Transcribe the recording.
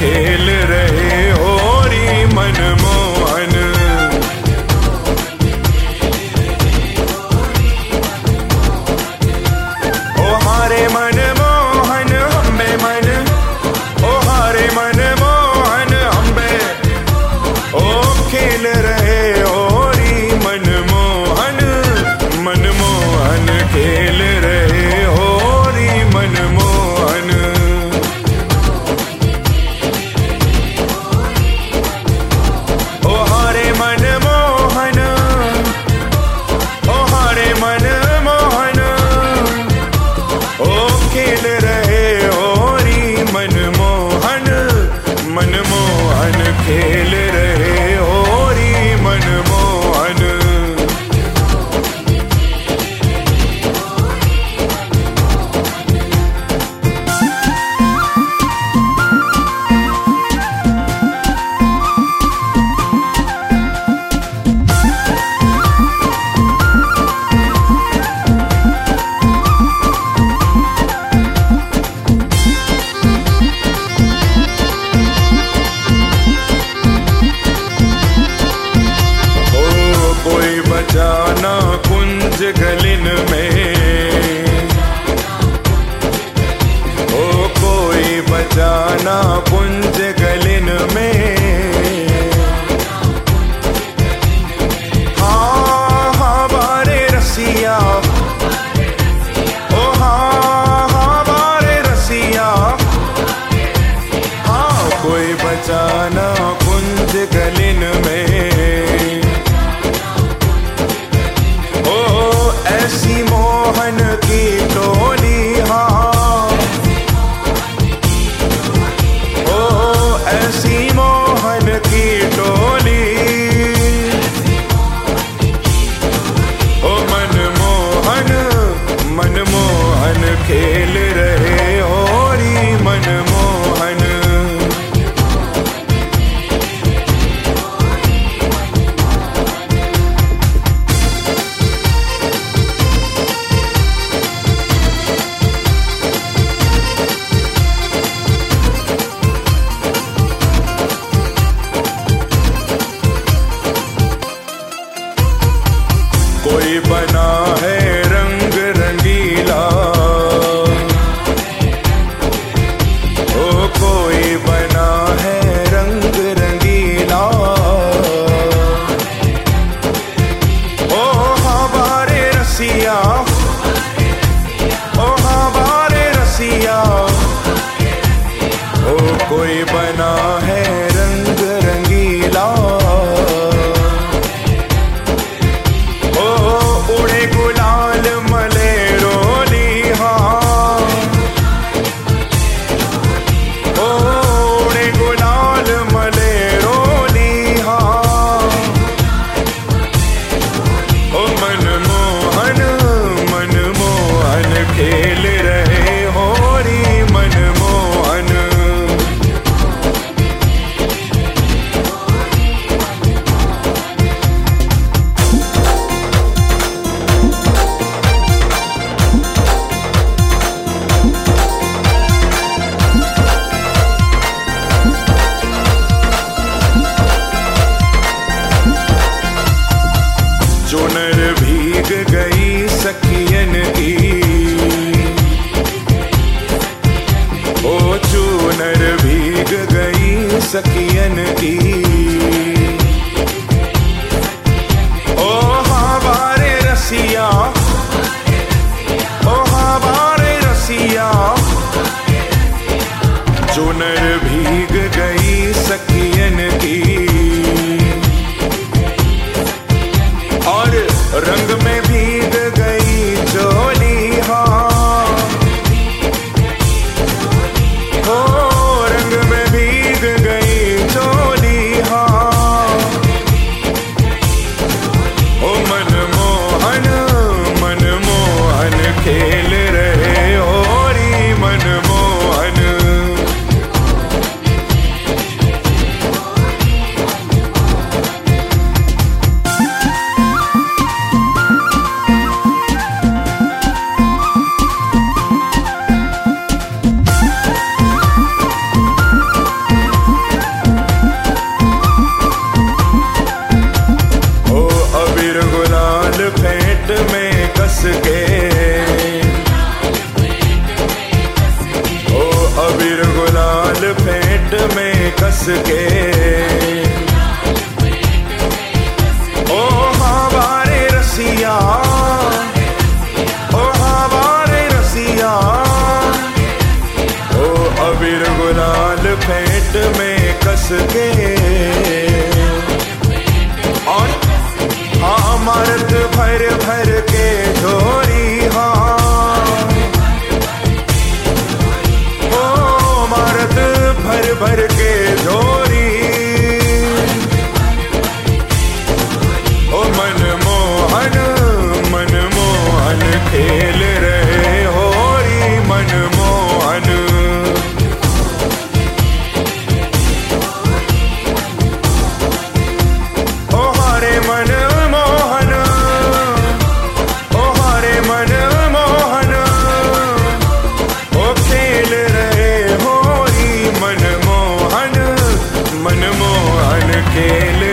खेल रहे होरी मनमोहन। ओ हारे मनमोहन अम्बे मन, ओ हारे मनमोहन अम्बे, ओ खेल रहे होरी मनमोहन, मनमोहन खेल रहे होरी मनमोहन। ओ हारे मनमोहन, ओ हारे मनमोहन, ओ खेल रहे होरी मनमोहन, मनमोहन खेल रहे होरी मनमोहन। बजाना कुंज गलिन में, ओ कोई बजाना कुंज गलिन में। हाँ हाँ बारे रसिया, ओ हाँ हाँ बारे रसिया, हाँ कोई बजाना कुंज गलिन में। ऐसी मोहन की टोली, हाँ ओ ऐसी मोहन की टोली, ओ मनमोहन, मनमोहन खेल रहे होरी मनमोहन। कोई बना है रंग रंगीला, ओ कोई बना है रंग रंगीला, ओ हमारे रसिया, ओ हमारे रसिया, ओ कोई बना है रंग रंगीला। उड़े गुलाल मले रोली, हाँ ओ उड़े गुलाल मले रोली, हाँ ओ मनमोहन, मनमोहन खेल रहे होरी मनमोहन। चुनर भीग गई सखियन की, ओ चुनर भीग गई सखियन की, ओ हमारे रसिया, ओ हमारे रसिया, चुनर भीग गई सखियन की, और रंग में भीग गई चोली, हाँ हो रंग में भीग गई चोली, हाँ ओ मनमोहन, मनमोहन खेल रहे होरी मनमोहन। कस के। ओ हमारे रसिया, ओ हमारे रसिया, ओ अबीर गुलाल पेट में कस के। और हाँ मारत भर भर के झोरी, हाँ ओ मारत भर भर के झोरी। ओ मनमोहन मनमोहन खेल रहे होरी मनमोहन। ओ हरे मनमोहन, ओ हरे मनमोहन, ओ खेल रहे होरी मनमोहन, मनमोहन खेल